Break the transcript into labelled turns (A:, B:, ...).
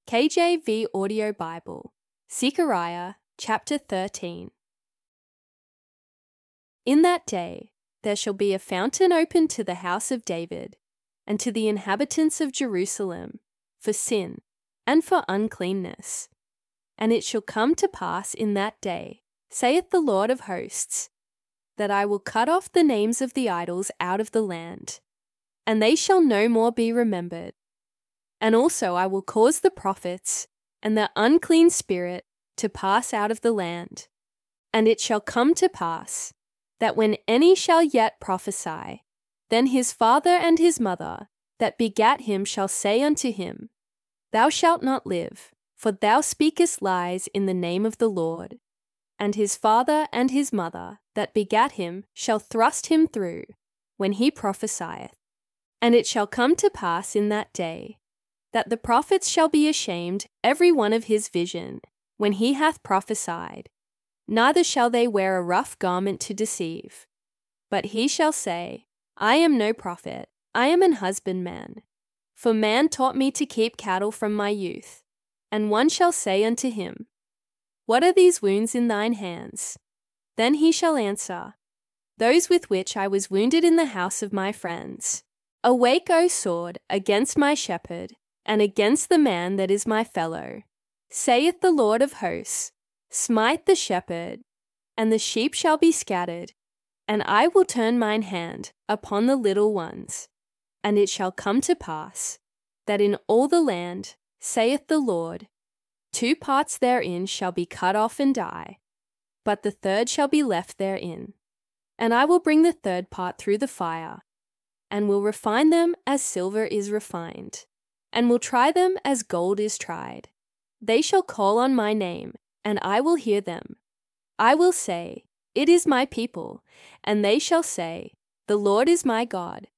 A: KJV Audio Bible, Zechariah chapter 13. In that day there shall be a fountain opened to the house of David, and to the inhabitants of Jerusalem, for sin, and for uncleanness. And it shall come to pass in that day, saith the Lord of hosts, that I will cut off the names of the idols out of the land, and they shall no more be remembered. And also I will cause the prophets and the unclean spirit to pass out of the land. And it shall come to pass, that when any shall yet prophesy, then his father and his mother that begat him shall say unto him, Thou shalt not live, for thou speakest lies in the name of the Lord. And his father and his mother that begat him shall thrust him through, when he prophesieth. And it shall come to pass in that day, that the prophets shall be ashamed every one of his vision, when he hath prophesied. Neither shall they wear a rough garment to deceive. But he shall say, I am no prophet, I am an husbandman. For man taught me to keep cattle from my youth. And one shall say unto him, What are these wounds in thine hands? Then he shall answer, Those with which I was wounded in the house of my friends. Awake, O sword, against my shepherd, and against the man that is my fellow. Saith the Lord of hosts, Smite the shepherd, and the sheep shall be scattered, and I will turn mine hand upon the little ones. And it shall come to pass, that in all the land, saith the Lord, 2 parts therein shall be cut off and die, but the third shall be left therein. And I will bring the third part through the fire, and will refine them as silver is refined, and will try them as gold is tried. They shall call on my name, and I will hear them. I will say, It is my people, and they shall say, The Lord is my God,